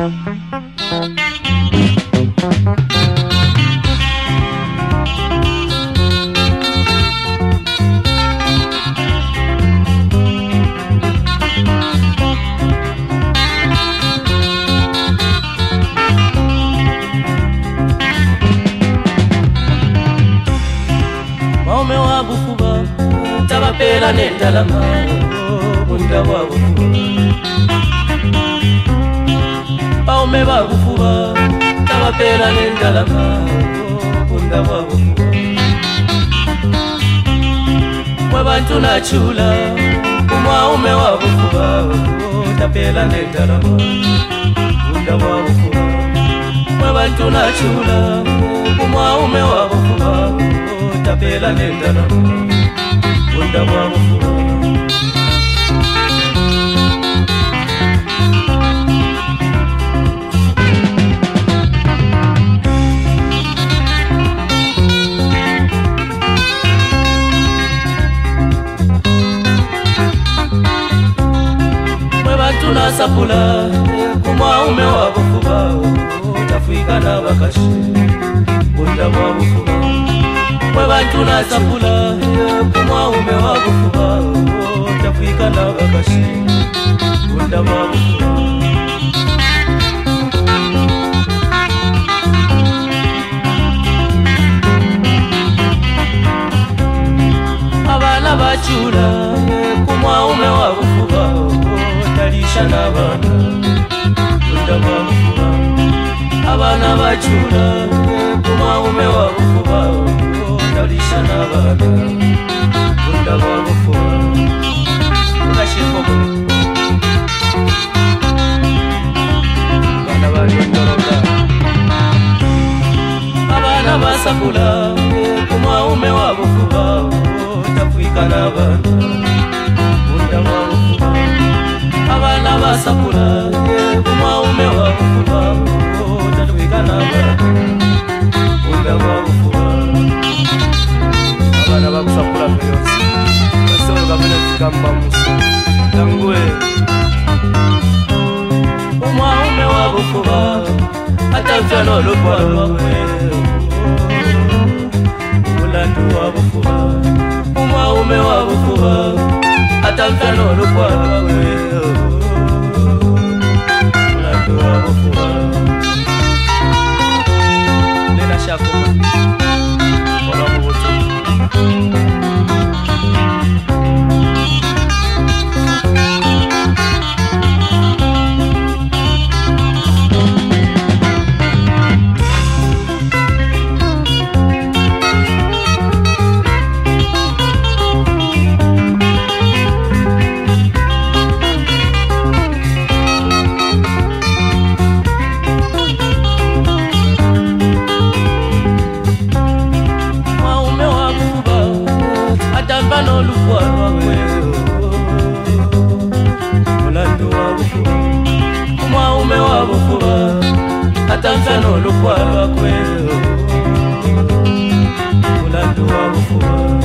Maume wa bufuba tabapela nendalama bunda wa bufuba. Maume wa bufuba tabapela nendalama bunda wa bufuba. Mwe bantu nachula umwaume wa bufuba tabapela nendalama bunda wa bufuba. Mwe bantu nachula umwaume wa bufuba tabela nendala bunda wa bufuba. Mwe bantu nasapula kumwaume wa bufuba utafika na bakashi bunda wa bufuba. Mwe bantu nasapula kumwaume wa bufuba utafika na bakashi bunda wa bufuba. Abana bachula kumwaume wa bufuba utalisha na bana bunda wa bufuba. Abana bachula kumwaume wa bufuba utalisha na bana bunda wa bufuba. Ukashiko bana balondoloka. Abana basakula kumwaume wa bufuba utafika na bana bunda wa bufuba. Abana basakula kumwaume wa bufuba utafika na bana bunda wa bufuba. Abana bakusakula myosi basolo kamene zikamba muso tangwe. Umwaume wa bufuba atafya n'olupwa lwe umulandu wa bufuba. Umwaume wa bufuba atafya n'olupwa lwe umulandu wa bufuba. Lena shakoma ola mubuto. Umwaume wa bufuba atamfa n'olukwa lwakwe mulandu wa bufuba.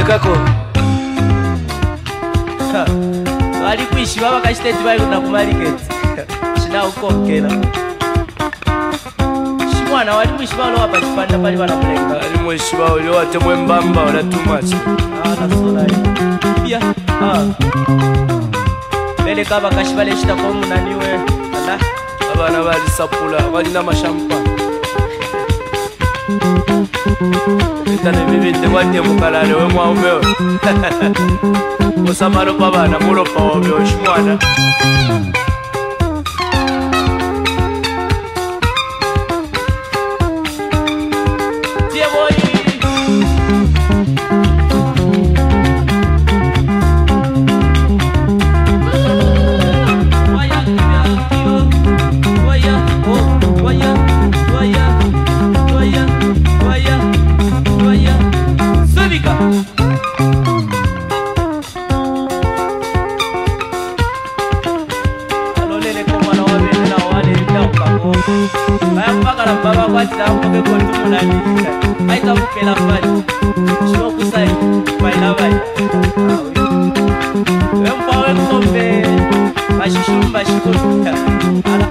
kako wali kuishi baba kashiteti bali kuna kumariketi shina ukokela shimwana wali kuishi balo hapa chipanda bali bana kulenga ali mwishi bao lyo watemwe mbamba wala too much na sola ya bele kaba kashibale shita kwa munaniwe ala abana bali sapula bali na mashampa itane bibite wate mukalale we mwaumeo musamaro babana mulopa wabyo shimwana Bashishumba shikuta ala